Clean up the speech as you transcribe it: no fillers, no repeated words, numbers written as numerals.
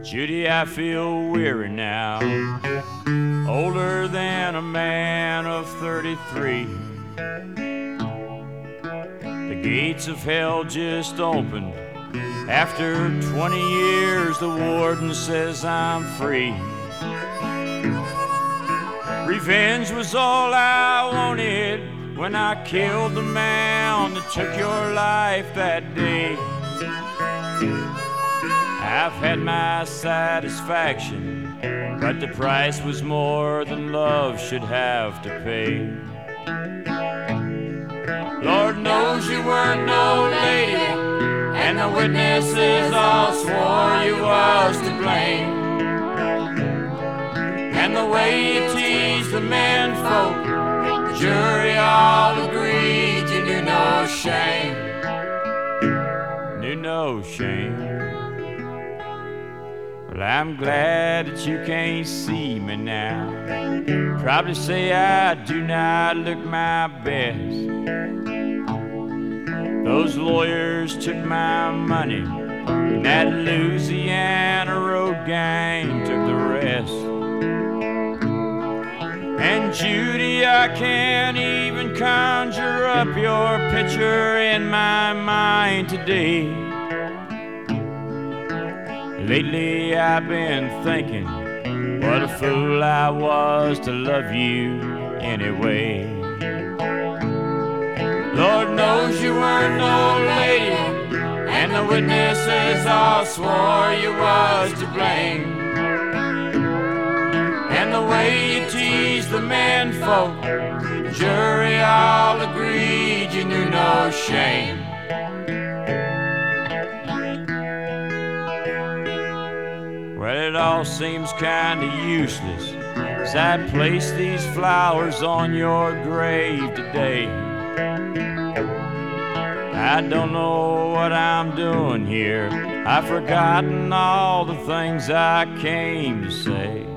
Judy, I feel weary now, older than a man of 33. The gates of hell just opened. After 20 years, the warden says I'm free. Revenge was all I wanted when I killed the man that took your life that day. I've had my satisfaction, but the price was more than love should have to pay. Lord knows you weren't no lady, and the witnesses all swore you was to blame. And the way you teased the men folk, the jury all agreed you knew no shame. Knew no shame. Well, I'm glad that you can't see me now. Probably say I do not look my best. Those lawyers took my money, and that Louisiana road gang took the rest. And Judy, I can't even conjure up your picture in my mind today. Lately I've been thinking, what a fool I was to love you anyway. Lord knows you weren't no lady, and the witnesses all swore you was to blame. And the way you teased the men folk, the jury all agreed you knew no shame. Well, it all seems kinda useless as I place these flowers on your grave today. I don't know what I'm doing here. I've forgotten all the things I came to say.